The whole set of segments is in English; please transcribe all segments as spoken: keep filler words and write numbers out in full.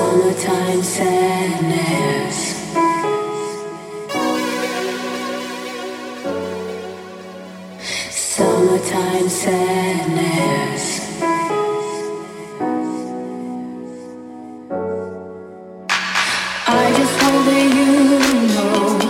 Summertime sadness. Summertime sadness. I just hope that you know.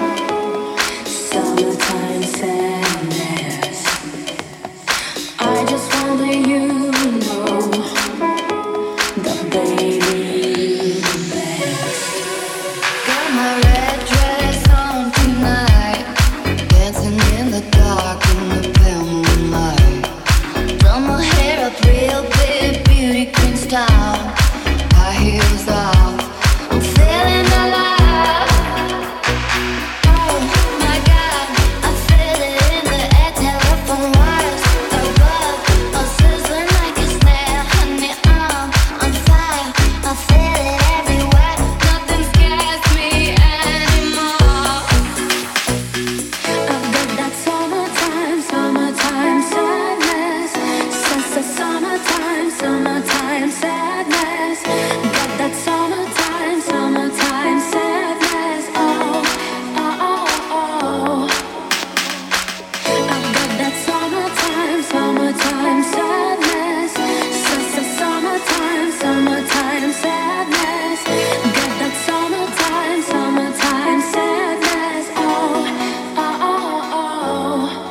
Summertime sadness. I just want that you know. The baby best. Got my red dress on tonight, dancing in the dark in the pale moonlight. Done my hair up real big, beauty queen style. High heels off, I'm feeling alive. Oh my God, I feel it in the air, telephone wires above, all sizzling like a snare. Honey, I'm on fire, I feel it everywhere. Nothing scares me anymore. I've got that summertime, summertime sadness. Summertime, summertime sadness. Got that summertime, summertime sadness. Oh, oh, oh, oh. I've got that summertime, summertime sadness. Summertime, summertime sadness. Got that summertime, summertime sadness. Oh, oh, oh, oh.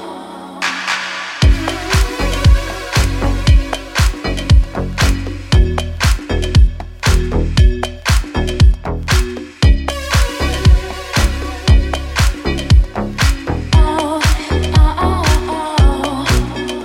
Oh, oh, oh, oh.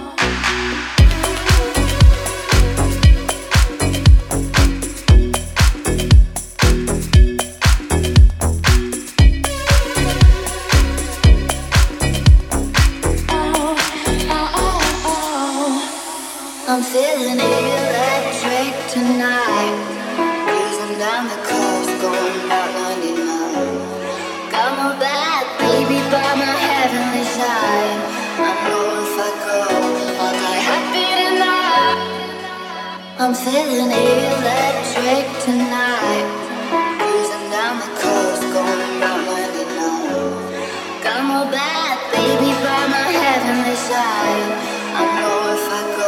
Oh, oh, oh. I'm feeling electric tonight, cruising down the coast, going about ninety-nine. Got my bad baby by my heavenly side. I know if I go, I'll die happy tonight. I'm feeling electric tonight, cruising down the coast, going about ninety-nine. Got my bad baby by my heavenly side. I know if I go,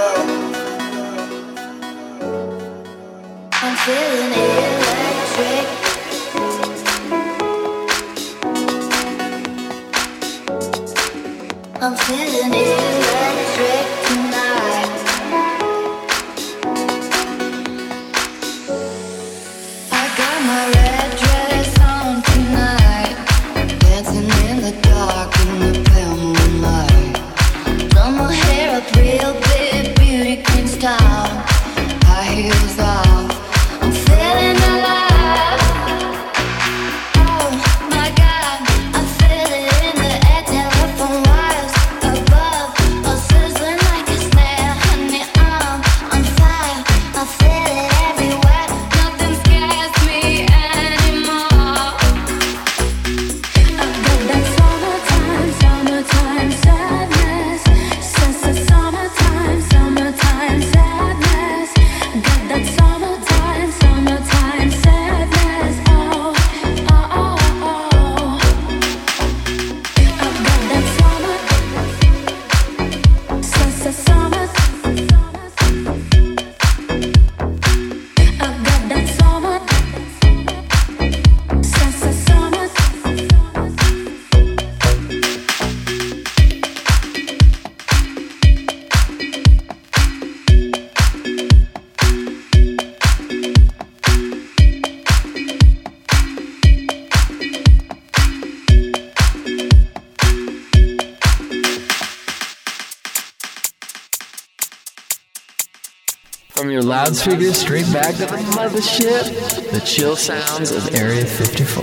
I'm feeling electric. I'm feeling electric tonight. I got my red dress on tonight, dancing in the dark in the pale moonlight. Done my hair up real big, beauty queen style. High heels off, I'm feeling alive. Oh my God, I feel it in the air, telephone wires above, all sizzling like a snare. Honey, I'm on fire, I feel it everywhere. Nothing scares me anymore. I've got that summertime, summertime sadness. Summertime, summertime sadness. Got that summertime, summertime sadness. Oh, oh, oh, oh. I've got that summer, summer. I've got that summer, summer. From your loudspeakers straight back to the mothership, the chill sounds of Area fifty-four.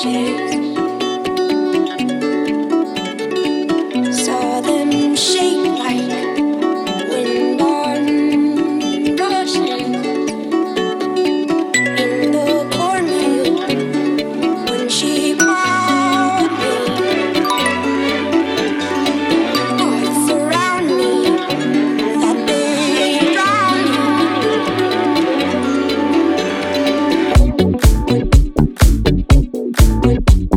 We'll be right back.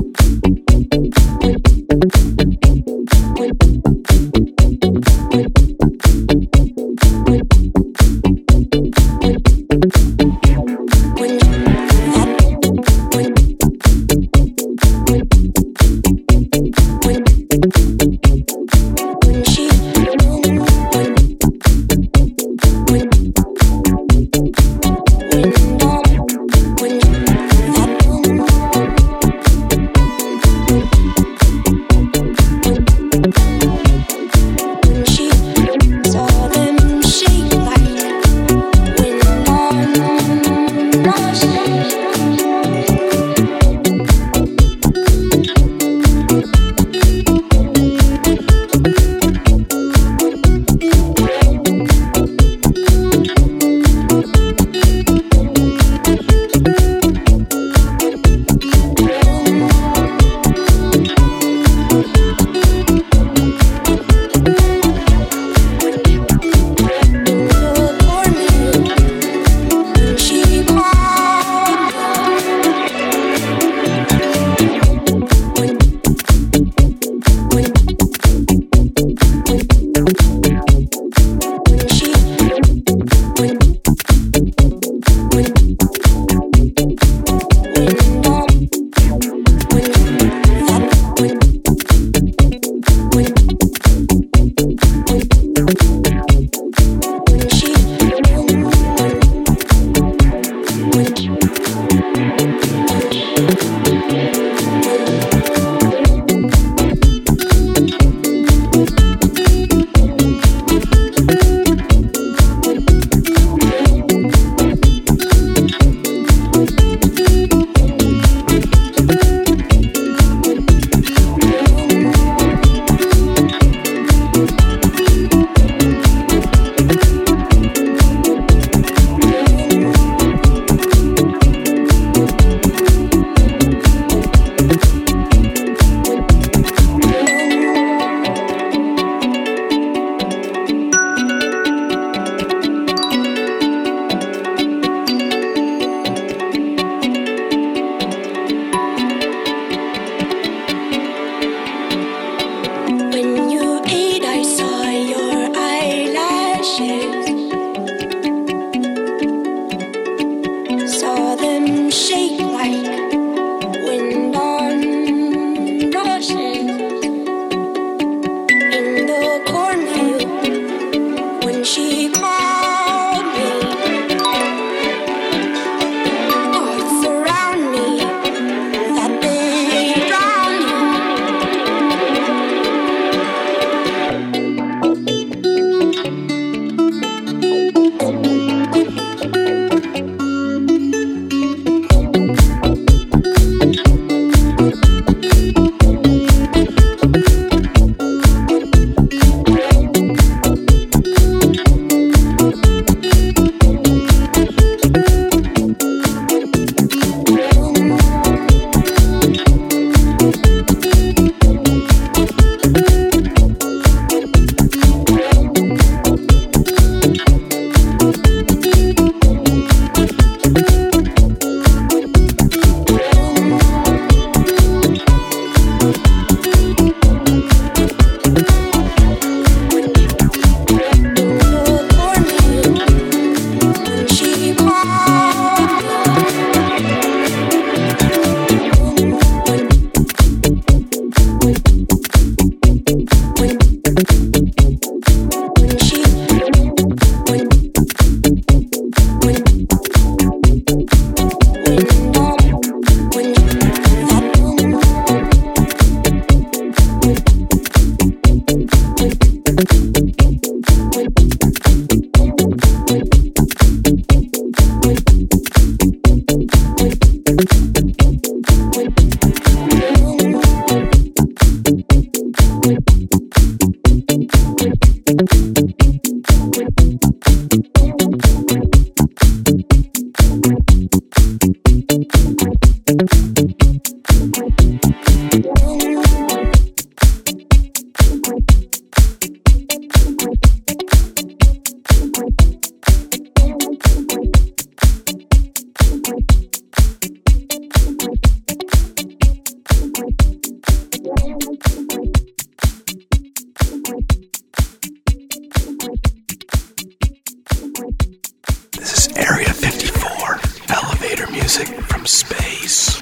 Space.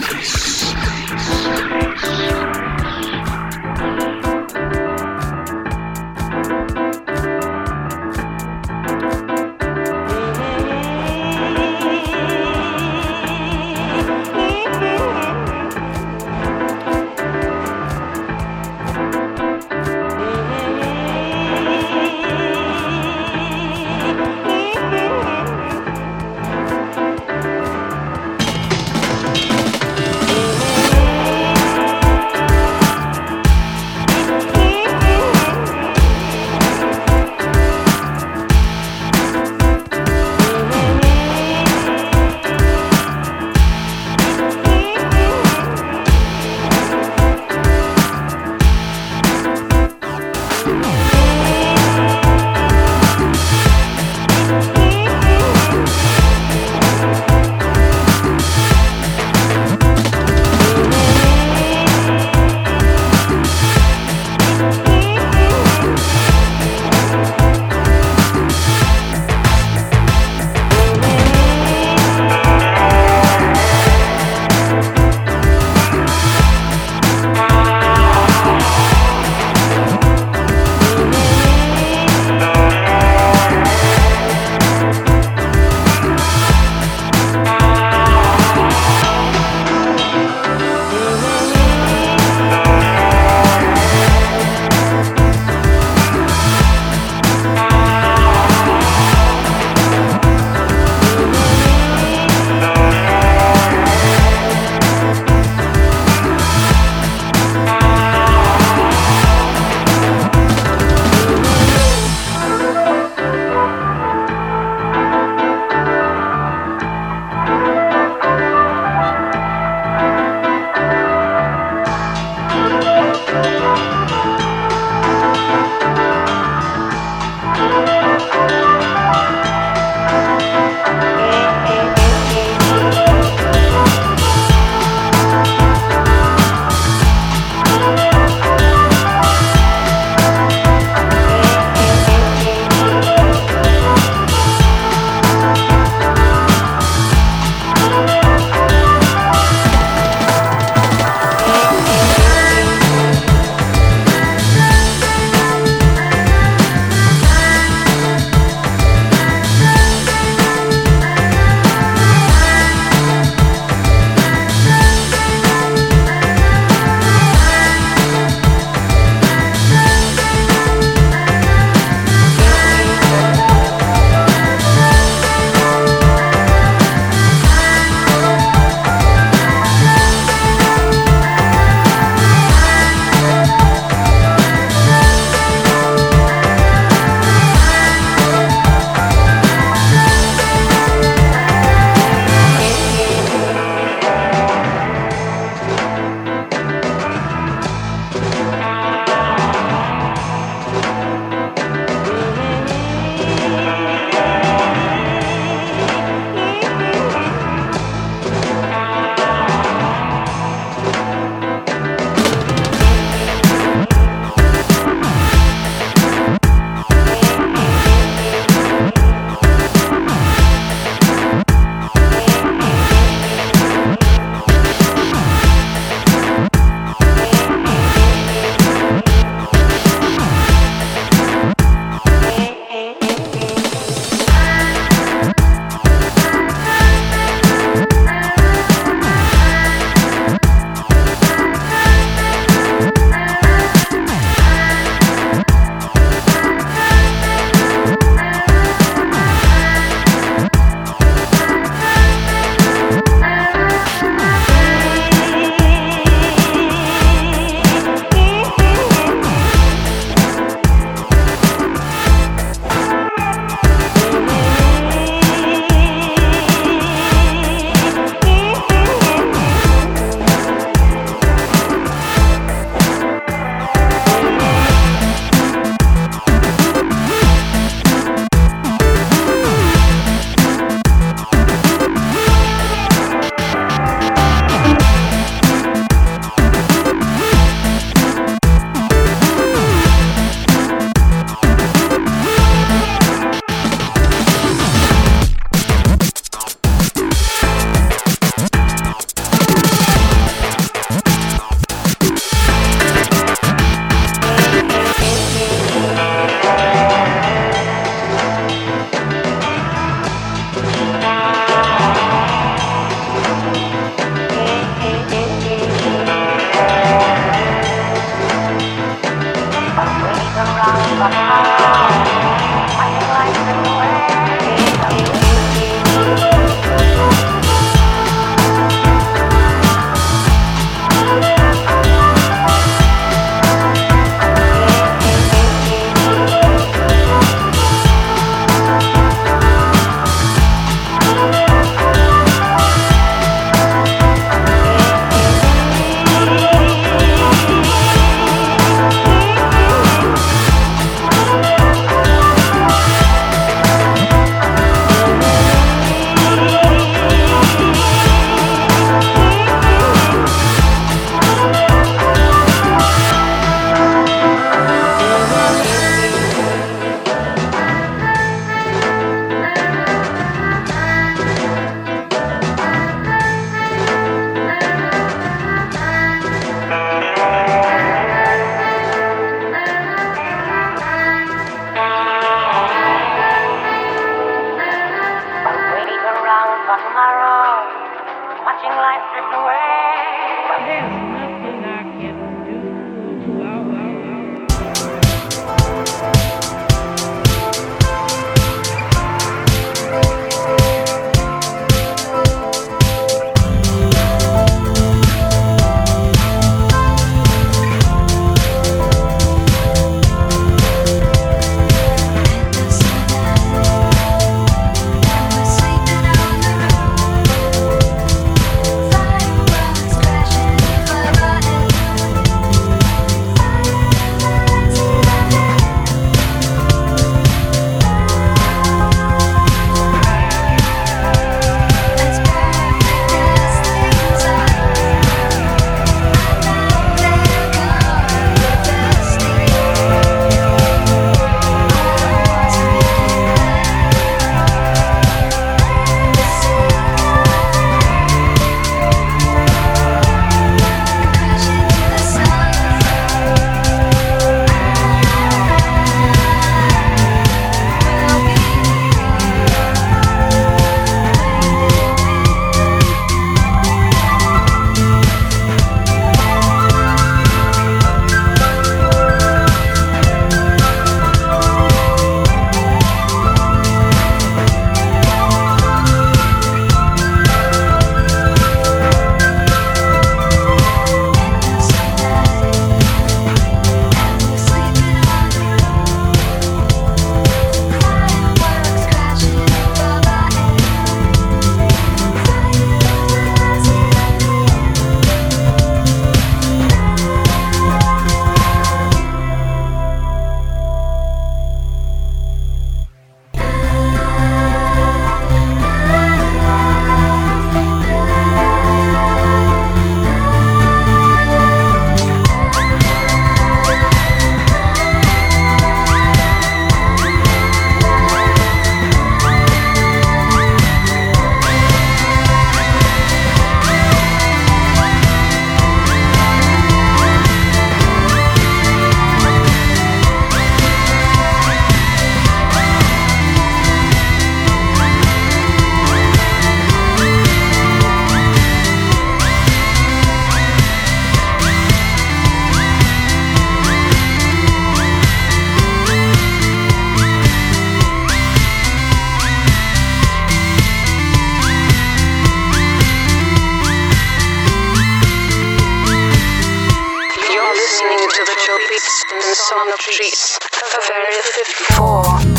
Son of Trees of Area fifty-four.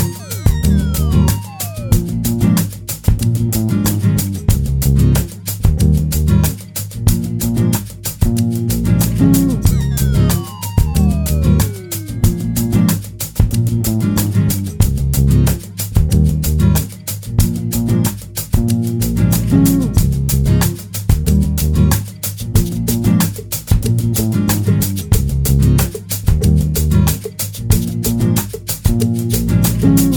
Thank you.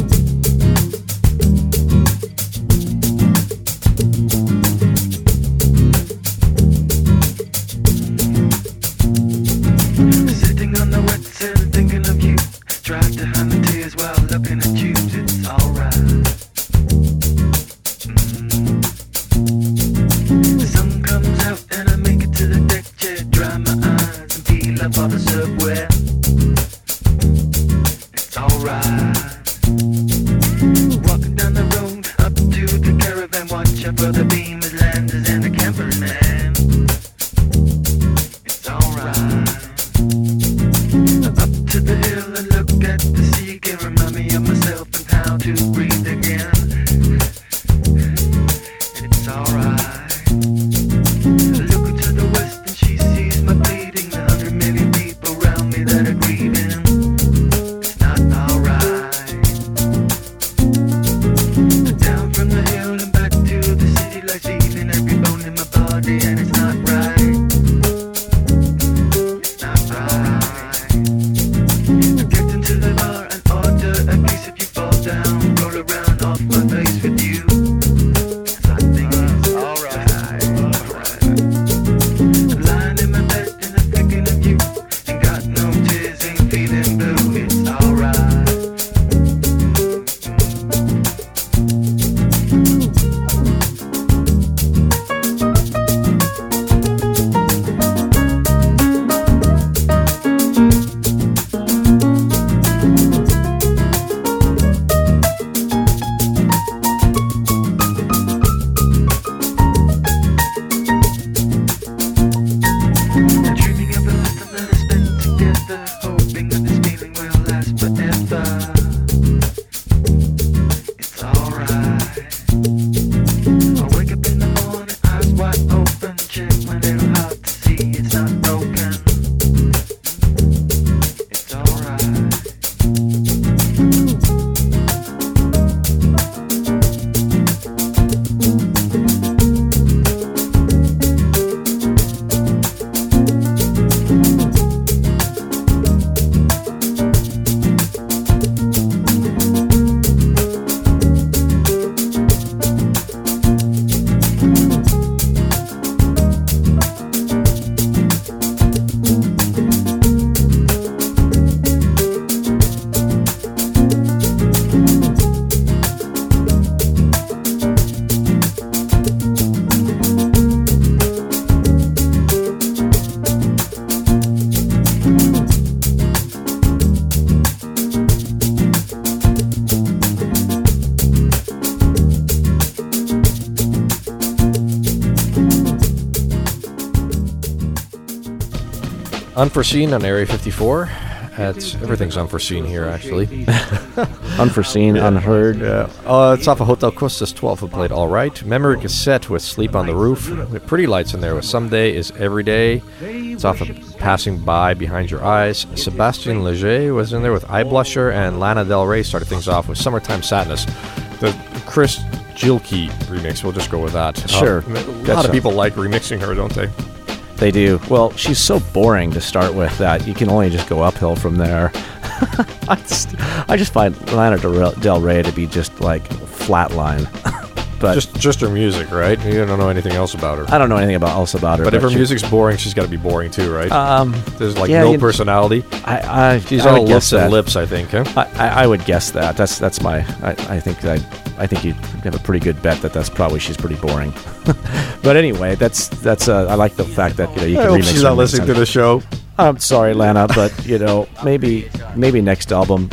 Unforeseen on Area fifty-four. That's, everything's unforeseen here, actually. Unforeseen, yeah. Unheard. Yeah. Uh, it's off of Hotel Costas twelve, who played All Right. Memory Cassette with Sleep on the Roof. With Pretty Lights in there with Someday is Every Day. It's off of Passing By, Behind Your Eyes. Sebastian Leger was in there with Eye Blusher, and Lana Del Rey started things off with Summertime Sadness. The Chris Gilkey remix, we'll just go with that. Sure. Uh, a lot of people like remixing her, don't they? They do. Well, she's so boring to start with that you can only just go uphill from there. I, just, I just find Lana Del Rey to be just like flatline. But just just her music, right? You don't know anything else about her. I don't know anything about else about her. But, but if her she, music's boring, she's got to be boring too, right? Um, There's like yeah, no you, personality. I, I, she's I all lips that. and lips, I think. Huh? I, I, I would guess that. That's that's my. I, I think that. I think you have a pretty good bet that that's probably she's pretty boring. But anyway, that's that's. Uh, I like the fact that you know you I can hope remix she's her not listening to the show. I'm sorry, Lana, but you know maybe maybe next album.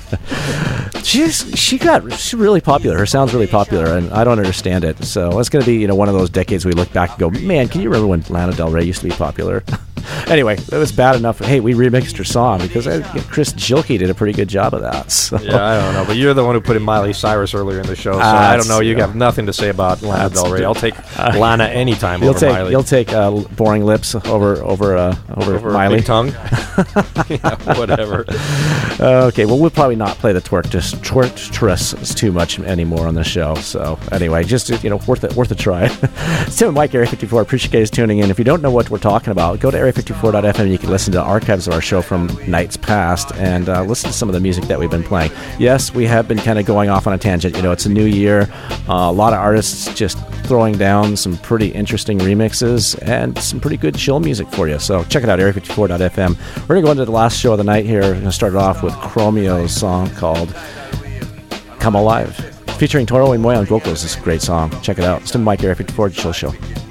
She's she got she's really popular. Her sound's really popular, and I don't understand it. So it's going to be you know one of those decades we look back and go, man, can you remember when Lana Del Rey used to be popular? Anyway, it was bad enough. Hey, we remixed her song because I, Chris Gilkey did a pretty good job of that. So. Yeah, I don't know, but you're the one who put in Miley Cyrus earlier in the show, so uh, I don't know. You have nothing to say about Lana Del Rey. I'll take uh, Lana anytime you'll over take, Miley. You'll take uh, boring lips over over uh, over, over Miley. Big tongue. Yeah, whatever. Uh, okay, well, we'll probably not play the twerk just twerk too much anymore on the show. So anyway, just you know, worth it, worth a try. It's Tim and Mike, Area fifty-four. Appreciate you guys tuning in. If you don't know what we're talking about, go to area fifty-four dot f m. You can listen to archives of our show from nights past and uh, listen to some of the music that we've been playing. Yes, we have been kind of going off on a tangent. You know, it's a new year. Uh, a lot of artists just throwing down some pretty interesting remixes and some pretty good chill music for you. So check it out, area fifty-four dot f m. We're going to go into the last show of the night here. We're going to start it off with Chromio's song called Come Alive, featuring Toro y Moi on vocals. This is a great song. Check it out. It's Tim Mike, Area fifty-four Chill Show.